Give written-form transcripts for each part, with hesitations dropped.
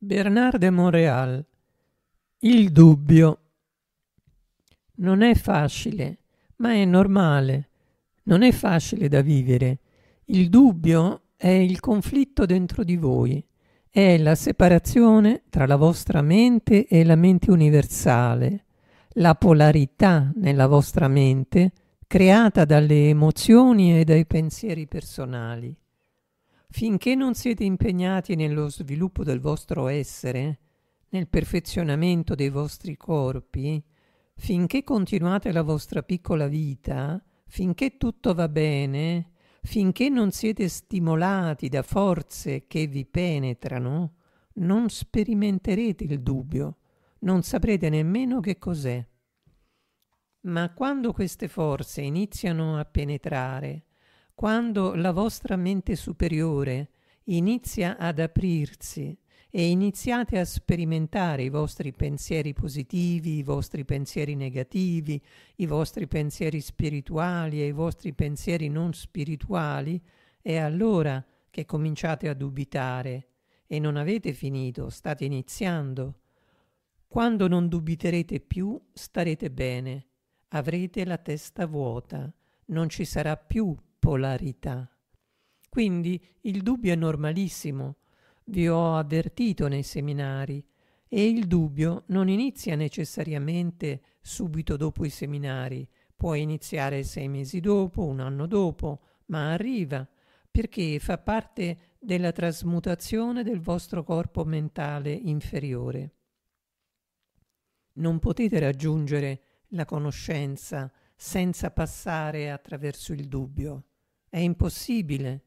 Bernard de Montréal. Il dubbio. Non è facile, ma è normale. Non è facile da vivere. Il dubbio è il conflitto dentro di voi. È la separazione tra la vostra mente e la mente universale. La polarità nella vostra mente creata dalle emozioni e dai pensieri personali. Finché non siete impegnati nello sviluppo del vostro essere, nel perfezionamento dei vostri corpi, finché continuate la vostra piccola vita, finché tutto va bene, finché non siete stimolati da forze che vi penetrano, non sperimenterete il dubbio, non saprete nemmeno che cos'è. Ma quando queste forze iniziano a penetrare, quando la vostra mente superiore inizia ad aprirsi e iniziate a sperimentare i vostri pensieri positivi, i vostri pensieri negativi, i vostri pensieri spirituali e i vostri pensieri non spirituali, è allora che cominciate a dubitare e non avete finito, state iniziando. Quando non dubiterete più, starete bene, avrete la testa vuota, non ci sarà più polarità. Quindi il dubbio è normalissimo, vi ho avvertito nei seminari, e il dubbio non inizia necessariamente subito dopo i seminari, può iniziare 6 mesi dopo, un anno dopo, ma arriva, perché fa parte della trasmutazione del vostro corpo mentale inferiore. Non potete raggiungere la conoscenza senza passare attraverso il dubbio. È impossibile.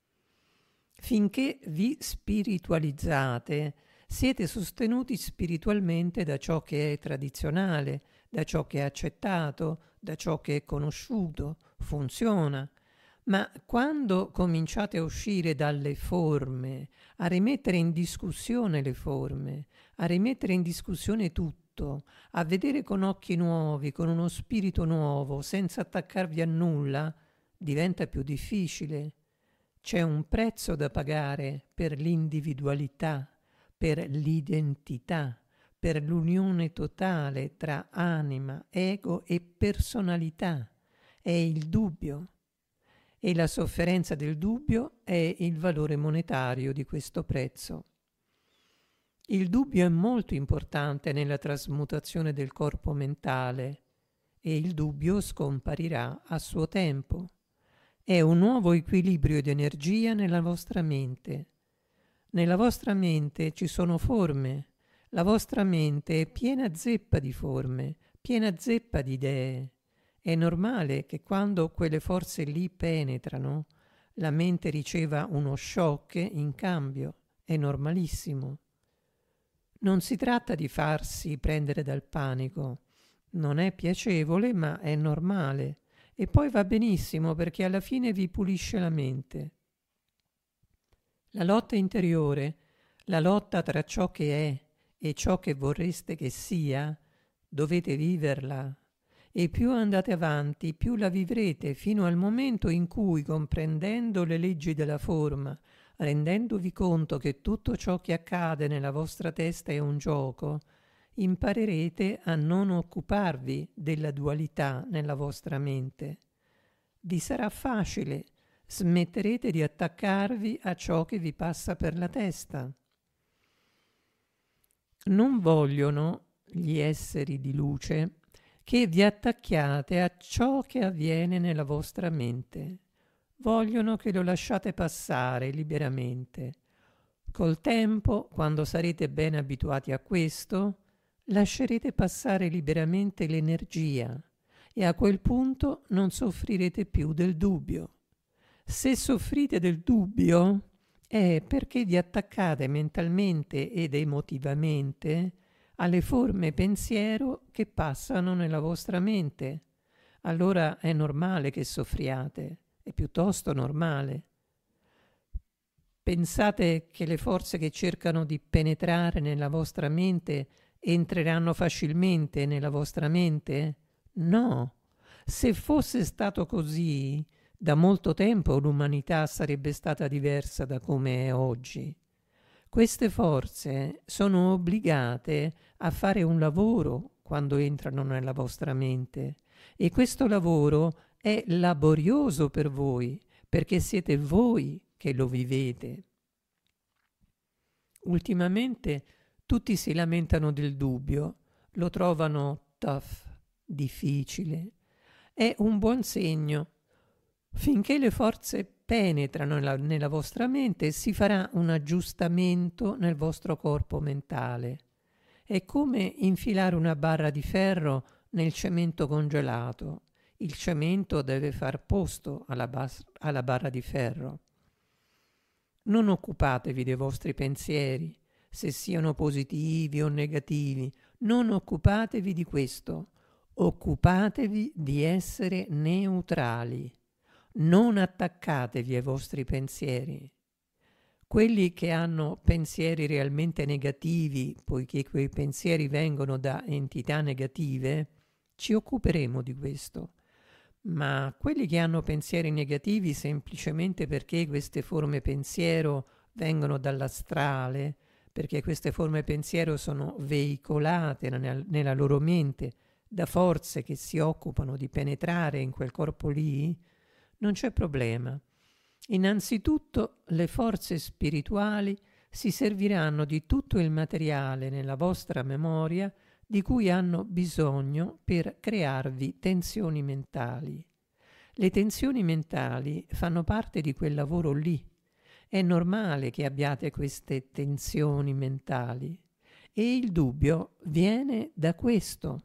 Finché vi spiritualizzate, siete sostenuti spiritualmente da ciò che è tradizionale, da ciò che è accettato, da ciò che è conosciuto, funziona. Ma quando cominciate a uscire dalle forme, a rimettere in discussione le forme, a rimettere in discussione tutto, a vedere con occhi nuovi, con uno spirito nuovo, senza attaccarvi a nulla, diventa più difficile. C'è un prezzo da pagare per l'individualità, per l'identità, per l'unione totale tra anima, ego e personalità. È il dubbio. E la sofferenza del dubbio è il valore monetario di questo prezzo. Il dubbio è molto importante nella trasmutazione del corpo mentale e il dubbio scomparirà a suo tempo. È un nuovo equilibrio di energia nella vostra mente. Nella vostra mente ci sono forme. La vostra mente è piena zeppa di forme, piena zeppa di idee. È normale che quando quelle forze lì penetrano, la mente riceva uno shock in cambio. È normalissimo. Non si tratta di farsi prendere dal panico. Non è piacevole, ma è normale. E poi va benissimo perché alla fine vi pulisce la mente. La lotta interiore, la lotta tra ciò che è e ciò che vorreste che sia, dovete viverla. E più andate avanti, più la vivrete fino al momento in cui, comprendendo le leggi della forma, rendendovi conto che tutto ciò che accade nella vostra testa è un gioco, imparerete a non occuparvi della dualità nella vostra mente. Vi sarà facile, smetterete di attaccarvi a ciò che vi passa per la testa. Non vogliono gli esseri di luce che vi attacchiate a ciò che avviene nella vostra mente. Vogliono che lo lasciate passare liberamente. Col tempo, quando sarete ben abituati a questo, lascerete passare liberamente l'energia e a quel punto non soffrirete più del dubbio. Se soffrite del dubbio è perché vi attaccate mentalmente ed emotivamente alle forme pensiero che passano nella vostra mente. Allora è normale che soffriate, è piuttosto normale. Pensate che le forze che cercano di penetrare nella vostra mente entreranno facilmente nella vostra mente? No. Se fosse stato così, da molto tempo l'umanità sarebbe stata diversa da come è oggi. Queste forze sono obbligate a fare un lavoro quando entrano nella vostra mente e questo lavoro è laborioso per voi perché siete voi che lo vivete. Ultimamente tutti si lamentano del dubbio, lo trovano tough, difficile. È un buon segno. Finché le forze penetrano nella vostra mente, si farà un aggiustamento nel vostro corpo mentale. È come infilare una barra di ferro nel cemento congelato. Il cemento deve far posto alla barra di ferro. Non occupatevi dei vostri pensieri, se siano positivi o negativi. Non occupatevi di questo. Occupatevi di essere neutrali. Non attaccatevi ai vostri pensieri. Quelli che hanno pensieri realmente negativi, poiché quei pensieri vengono da entità negative, ci occuperemo di questo. Ma quelli che hanno pensieri negativi semplicemente perché queste forme pensiero vengono dall'astrale, perché queste forme pensiero sono veicolate nella loro mente da forze che si occupano di penetrare in quel corpo lì, non c'è problema. Innanzitutto le forze spirituali si serviranno di tutto il materiale nella vostra memoria di cui hanno bisogno per crearvi tensioni mentali. Le tensioni mentali fanno parte di quel lavoro lì. È normale che abbiate queste tensioni mentali e il dubbio viene da questo.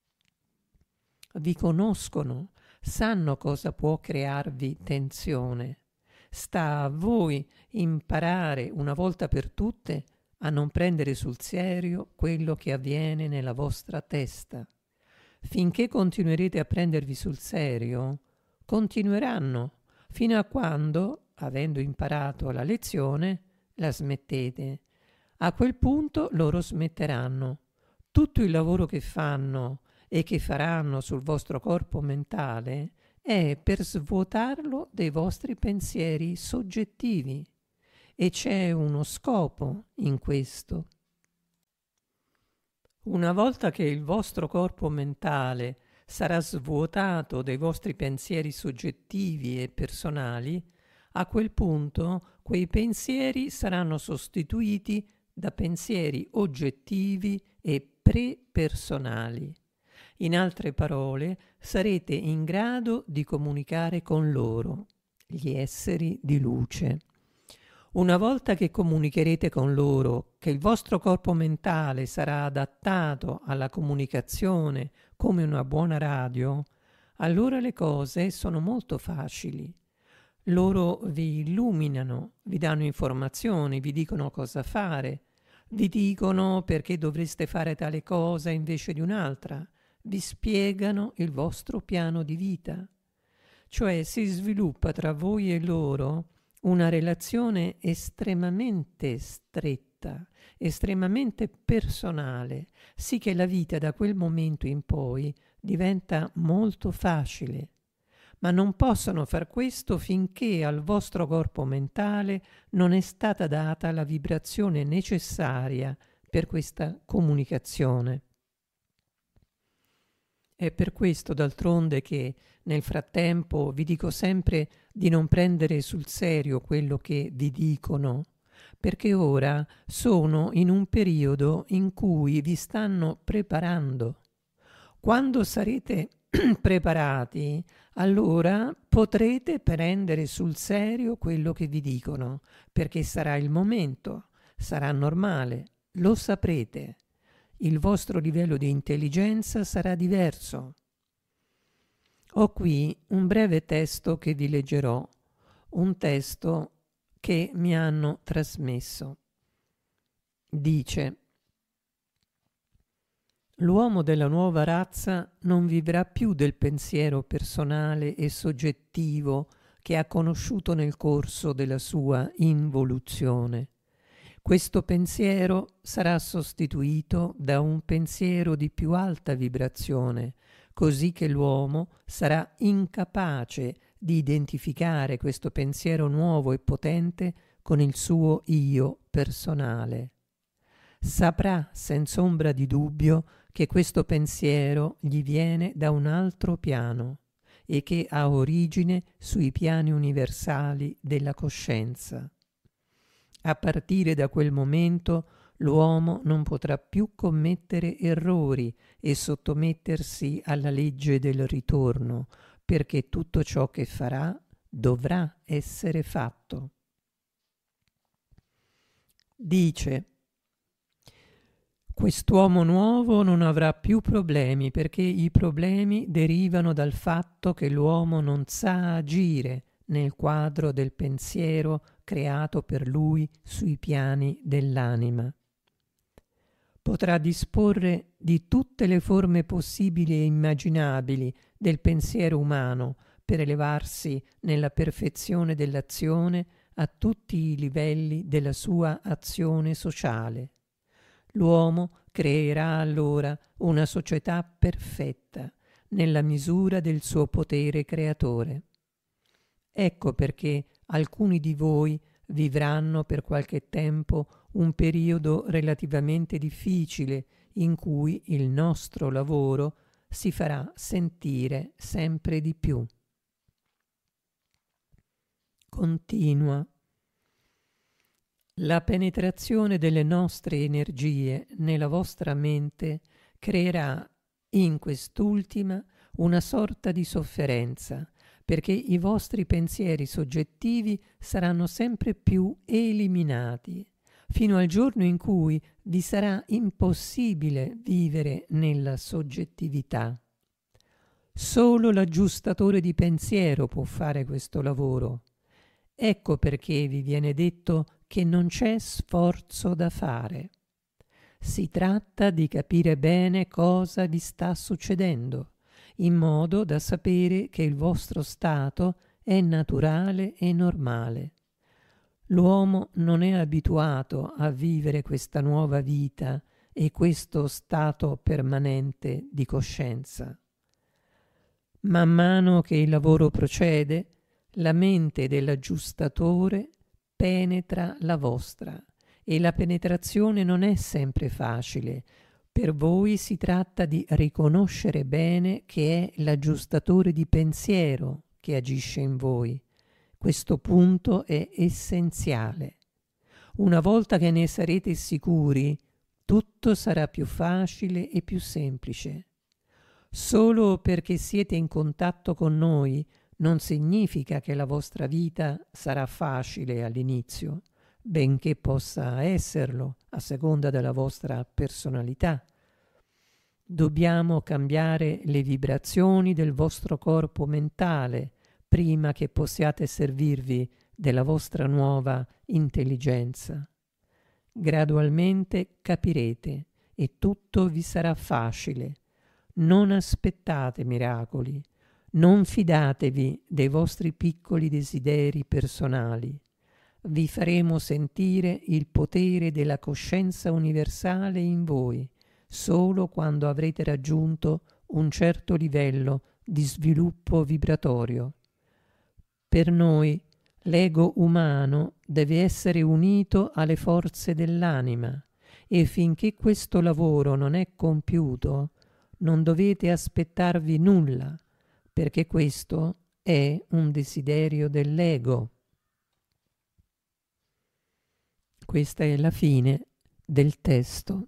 Vi conoscono, sanno cosa può crearvi tensione. Sta a voi imparare una volta per tutte a non prendere sul serio quello che avviene nella vostra testa. Finché continuerete a prendervi sul serio, continueranno, fino a quando, avendo imparato la lezione, la smettete. A quel punto loro smetteranno. Tutto il lavoro che fanno e che faranno sul vostro corpo mentale è per svuotarlo dei vostri pensieri soggettivi e c'è uno scopo in questo. Una volta che il vostro corpo mentale sarà svuotato dei vostri pensieri soggettivi e personali, a quel punto quei pensieri saranno sostituiti da pensieri oggettivi e prepersonali. In altre parole, sarete in grado di comunicare con loro, gli esseri di luce. Una volta che comunicherete con loro, che il vostro corpo mentale sarà adattato alla comunicazione come una buona radio, allora le cose sono molto facili. Loro vi illuminano, vi danno informazioni, vi dicono cosa fare, vi dicono perché dovreste fare tale cosa invece di un'altra, vi spiegano il vostro piano di vita. Cioè si sviluppa tra voi e loro una relazione estremamente stretta, estremamente personale, sì che la vita da quel momento in poi diventa molto facile. Ma non possono far questo finché al vostro corpo mentale non è stata data la vibrazione necessaria per questa comunicazione. È per questo, d'altronde, che nel frattempo vi dico sempre di non prendere sul serio quello che vi dicono, perché ora sono in un periodo in cui vi stanno preparando. Quando sarete preparati, allora potrete prendere sul serio quello che vi dicono, perché sarà il momento, sarà normale, lo saprete. Il vostro livello di intelligenza sarà diverso. Ho qui un breve testo che vi leggerò, un testo che mi hanno trasmesso. Dice: l'uomo della nuova razza non vivrà più del pensiero personale e soggettivo che ha conosciuto nel corso della sua involuzione. Questo pensiero sarà sostituito da un pensiero di più alta vibrazione, così che l'uomo sarà incapace di identificare questo pensiero nuovo e potente con il suo io personale. Saprà senza ombra di dubbio che questo pensiero gli viene da un altro piano e che ha origine sui piani universali della coscienza. A partire da quel momento l'uomo non potrà più commettere errori e sottomettersi alla legge del ritorno, perché tutto ciò che farà dovrà essere fatto. Dice: quest'uomo nuovo non avrà più problemi perché i problemi derivano dal fatto che l'uomo non sa agire nel quadro del pensiero creato per lui sui piani dell'anima. Potrà disporre di tutte le forme possibili e immaginabili del pensiero umano per elevarsi nella perfezione dell'azione a tutti i livelli della sua azione sociale. L'uomo creerà allora una società perfetta nella misura del suo potere creatore. Ecco perché alcuni di voi vivranno per qualche tempo un periodo relativamente difficile in cui il nostro lavoro si farà sentire sempre di più. Continua. La penetrazione delle nostre energie nella vostra mente creerà in quest'ultima una sorta di sofferenza, perché i vostri pensieri soggettivi saranno sempre più eliminati, fino al giorno in cui vi sarà impossibile vivere nella soggettività. Solo l'aggiustatore di pensiero può fare questo lavoro. Ecco perché vi viene detto che non c'è sforzo da fare. Si tratta di capire bene cosa vi sta succedendo, in modo da sapere che il vostro stato è naturale e normale. L'uomo non è abituato a vivere questa nuova vita e questo stato permanente di coscienza. Man mano che il lavoro procede, la mente dell'aggiustatore penetra la vostra e la penetrazione non è sempre facile. Per voi si tratta di riconoscere bene che è l'aggiustatore di pensiero che agisce in voi. Questo punto è essenziale. Una volta che ne sarete sicuri, tutto sarà più facile e più semplice. Solo perché siete in contatto con noi non significa che la vostra vita sarà facile all'inizio, benché possa esserlo a seconda della vostra personalità. Dobbiamo cambiare le vibrazioni del vostro corpo mentale prima che possiate servirvi della vostra nuova intelligenza. Gradualmente capirete e tutto vi sarà facile. Non aspettate miracoli, non fidatevi dei vostri piccoli desideri personali. Vi faremo sentire il potere della coscienza universale in voi solo quando avrete raggiunto un certo livello di sviluppo vibratorio. Per noi l'ego umano deve essere unito alle forze dell'anima e finché questo lavoro non è compiuto non dovete aspettarvi nulla, perché questo è un desiderio dell'ego. Questa è la fine del testo.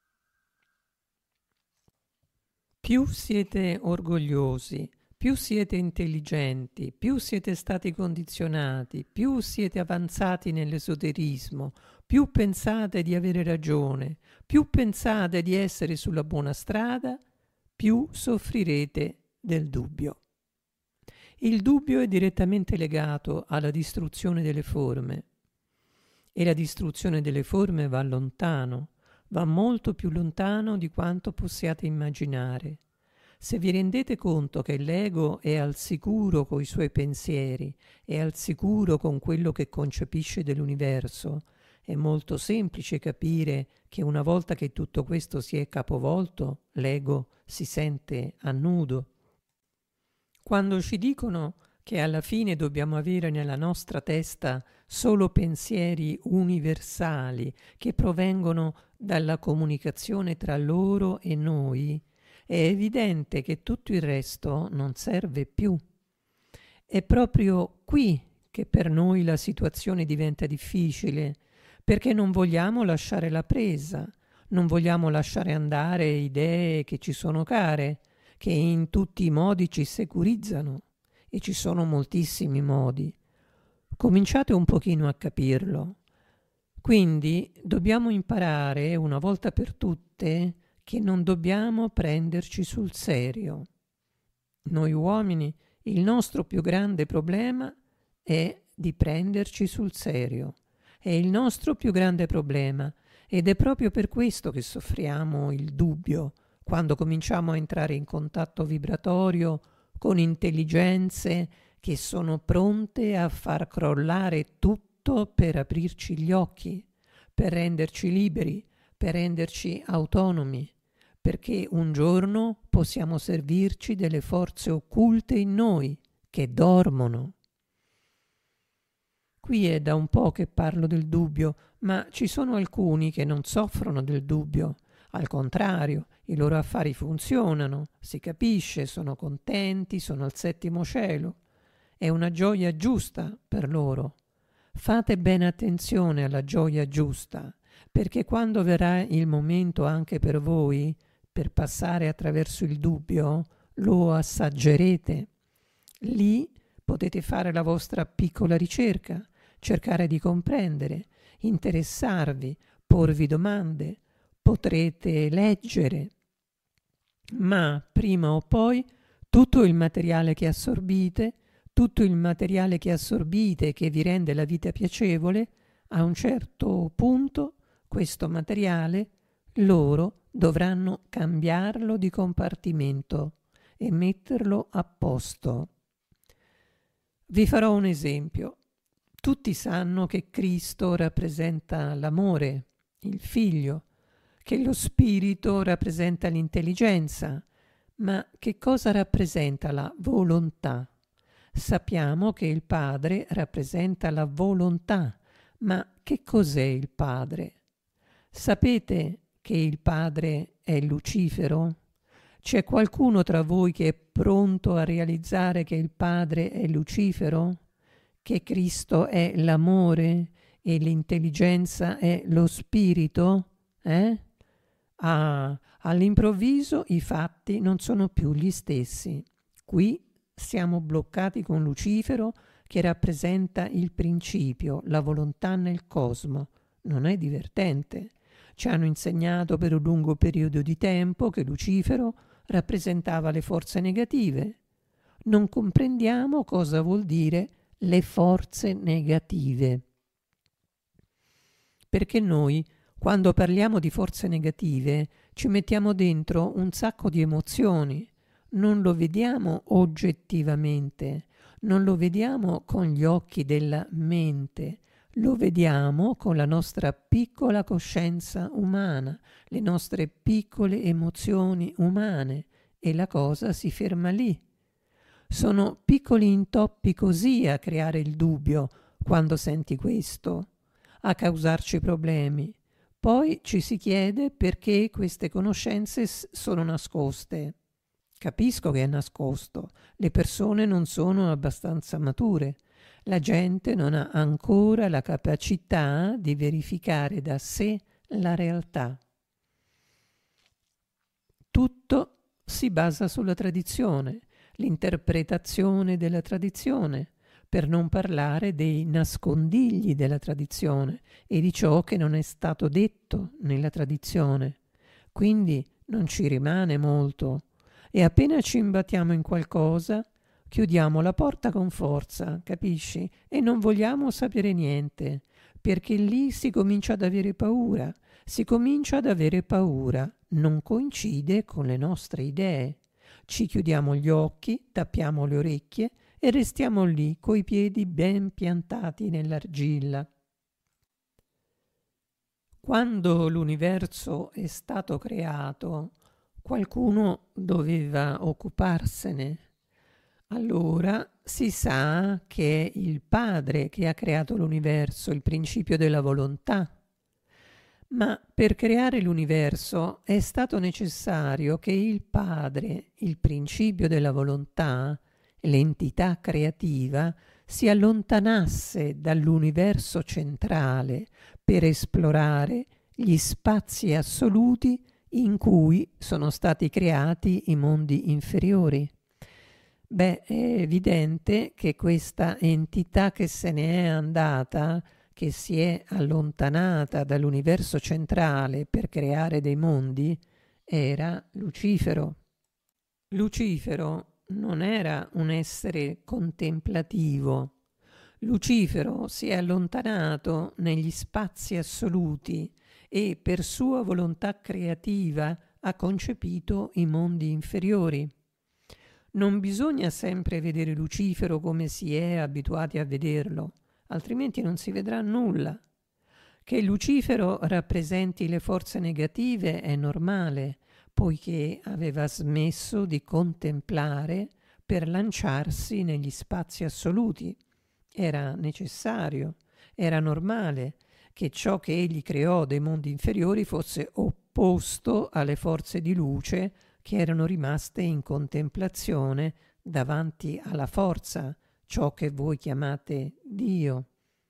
Più siete orgogliosi, più siete intelligenti, più siete stati condizionati, più siete avanzati nell'esoterismo, più pensate di avere ragione, più pensate di essere sulla buona strada, più soffrirete del dubbio. Il dubbio è direttamente legato alla distruzione delle forme e la distruzione delle forme va lontano, va molto più lontano di quanto possiate immaginare. Se vi rendete conto che l'ego è al sicuro coi suoi pensieri, è al sicuro con quello che concepisce dell'universo, è molto semplice capire che una volta che tutto questo si è capovolto, l'ego si sente a nudo. Quando ci dicono che alla fine dobbiamo avere nella nostra testa solo pensieri universali che provengono dalla comunicazione tra loro e noi, è evidente che tutto il resto non serve più. È proprio qui che per noi la situazione diventa difficile, perché non vogliamo lasciare la presa, non vogliamo lasciare andare idee che ci sono care, che in tutti i modi ci securizzano, e ci sono moltissimi modi. Cominciate un pochino a capirlo. Quindi dobbiamo imparare una volta per tutte che non dobbiamo prenderci sul serio. Noi uomini, il nostro più grande problema è di prenderci sul serio. È il nostro più grande problema ed è proprio per questo che soffriamo il dubbio quando cominciamo a entrare in contatto vibratorio con intelligenze che sono pronte a far crollare tutto per aprirci gli occhi, per renderci liberi, per renderci autonomi, perché un giorno possiamo servirci delle forze occulte in noi che dormono. Qui è da un po' che parlo del dubbio, ma ci sono alcuni che non soffrono del dubbio. Al contrario, i loro affari funzionano, si capisce, sono contenti, sono al settimo cielo. È una gioia giusta per loro. Fate bene attenzione alla gioia giusta, perché quando verrà il momento anche per voi, per passare attraverso il dubbio, lo assaggerete. Lì potete fare la vostra piccola ricerca, cercare di comprendere, interessarvi, porvi domande, potrete leggere. Ma prima o poi tutto il materiale che assorbite che vi rende la vita piacevole, a un certo punto questo materiale loro dovranno cambiarlo di compartimento e metterlo a posto. Vi farò un esempio. Tutti sanno che Cristo rappresenta l'amore, il Figlio, che lo Spirito rappresenta l'intelligenza, ma che cosa rappresenta la volontà? Sappiamo che il Padre rappresenta la volontà, ma che cos'è il Padre? Sapete che il Padre è Lucifero? C'è qualcuno tra voi che è pronto a realizzare che il Padre è Lucifero? Che Cristo è l'amore e l'intelligenza è lo spirito? All'improvviso i fatti non sono più gli stessi. Qui siamo bloccati con Lucifero che rappresenta il principio, la volontà nel cosmo. Non è divertente. Ci hanno insegnato per un lungo periodo di tempo che Lucifero rappresentava le forze negative. Non comprendiamo cosa vuol dire le forze negative. Perché noi, quando parliamo di forze negative, ci mettiamo dentro un sacco di emozioni. Non lo vediamo oggettivamente, non lo vediamo con gli occhi della mente, lo vediamo con la nostra piccola coscienza umana, le nostre piccole emozioni umane, e la cosa si ferma lì. Sono piccoli intoppi così a creare il dubbio quando senti questo, a causarci problemi. Poi ci si chiede perché queste conoscenze sono nascoste. Capisco che è nascosto, le persone non sono abbastanza mature, la gente non ha ancora la capacità di verificare da sé la realtà. Tutto si basa sulla tradizione, l'interpretazione della tradizione, per non parlare dei nascondigli della tradizione e di ciò che non è stato detto nella tradizione. Quindi non ci rimane molto. E appena ci imbattiamo in qualcosa, chiudiamo la porta con forza, capisci? E non vogliamo sapere niente, perché lì si comincia ad avere paura. Non coincide con le nostre idee. Ci chiudiamo gli occhi, tappiamo le orecchie e restiamo lì coi piedi ben piantati nell'argilla. Quando l'universo è stato creato, qualcuno doveva occuparsene. Allora si sa che è il Padre che ha creato l'universo, il principio della volontà. Ma per creare l'universo è stato necessario che il Padre, il principio della volontà, l'entità creativa, si allontanasse dall'universo centrale per esplorare gli spazi assoluti in cui sono stati creati i mondi inferiori. Beh, è evidente che questa entità che se ne è andata, che si è allontanata dall'universo centrale per creare dei mondi, era Lucifero. Lucifero non era un essere contemplativo. Lucifero si è allontanato negli spazi assoluti e per sua volontà creativa ha concepito i mondi inferiori. Non bisogna sempre vedere Lucifero come si è abituati a vederlo, altrimenti non si vedrà nulla. Che Lucifero rappresenti le forze negative è normale, poiché aveva smesso di contemplare per lanciarsi negli spazi assoluti. Era necessario, era normale che ciò che egli creò dei mondi inferiori fosse opposto alle forze di luce che erano rimaste in contemplazione davanti alla forza, ciò che voi chiamate Dio.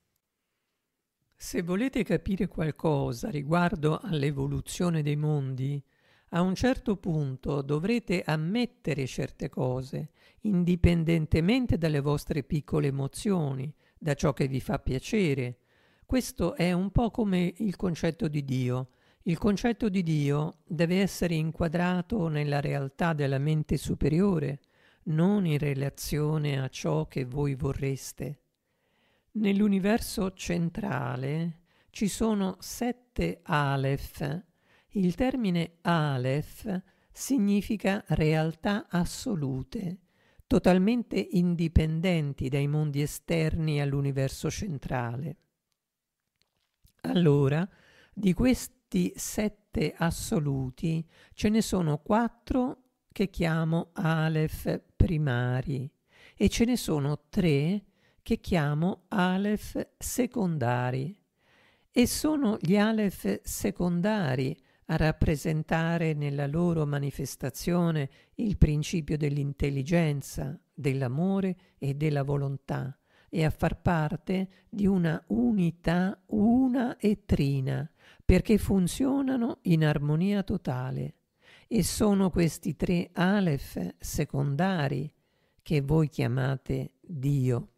Se volete capire qualcosa riguardo all'evoluzione dei mondi, a un certo punto dovrete ammettere certe cose, indipendentemente dalle vostre piccole emozioni, da ciò che vi fa piacere. Questo è un po' come il concetto di Dio. Il concetto di Dio deve essere inquadrato nella realtà della mente superiore, non in relazione a ciò che voi vorreste. Nell'universo centrale ci sono 7 Aleph. Il termine Aleph significa realtà assolute, totalmente indipendenti dai mondi esterni all'universo centrale. Allora, di questi 7 assoluti ce ne sono 4 che chiamo Aleph primari e ce ne sono 3 che chiamo Aleph secondari. E sono gli Aleph secondari a rappresentare nella loro manifestazione il principio dell'intelligenza, dell'amore e della volontà, e a far parte di una unità una e trina, perché funzionano in armonia totale. E sono questi 3 Aleph secondari che voi chiamate Dio.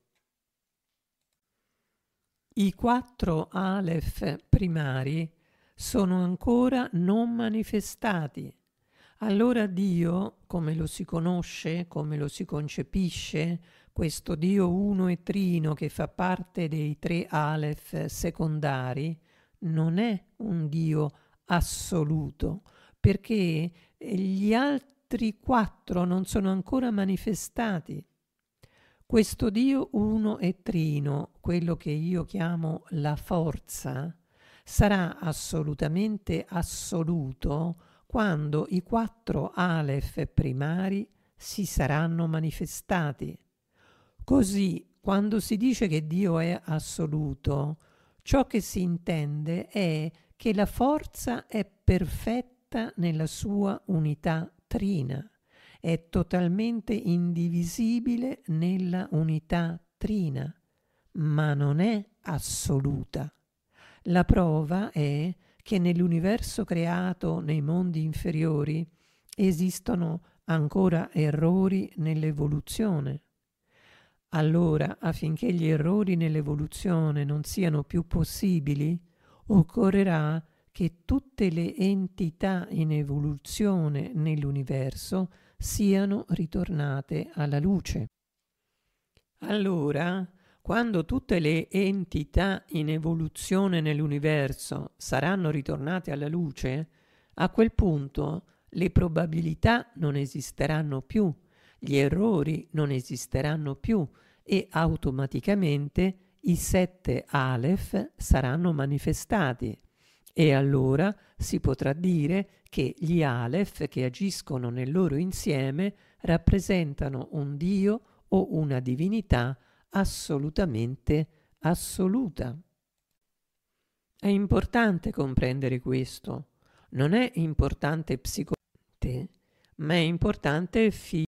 I 4 Aleph primari sono ancora non manifestati. Allora Dio, come lo si conosce, come lo si concepisce, questo Dio uno e trino che fa parte dei 3 Aleph secondari, non è un Dio assoluto, perché gli altri 4 non sono ancora manifestati. Questo Dio uno e trino, quello che io chiamo la forza, sarà assolutamente assoluto quando i 4 Aleph primari si saranno manifestati. Così, quando si dice che Dio è assoluto, ciò che si intende è che la forza è perfetta nella sua unità trina. È totalmente indivisibile nella unità trina, ma non è assoluta. La prova è che nell'universo creato nei mondi inferiori esistono ancora errori nell'evoluzione. Allora, affinché gli errori nell'evoluzione non siano più possibili, occorrerà che tutte le entità in evoluzione nell'universo siano ritornate alla luce. Allora, quando tutte le entità in evoluzione nell'universo saranno ritornate alla luce, a quel punto le probabilità non esisteranno più, gli errori non esisteranno più e automaticamente i 7 Aleph saranno manifestati. E allora si potrà dire che gli Aleph che agiscono nel loro insieme rappresentano un Dio o una divinità assolutamente assoluta. È importante comprendere questo. Non è importante psicologicamente, ma è importante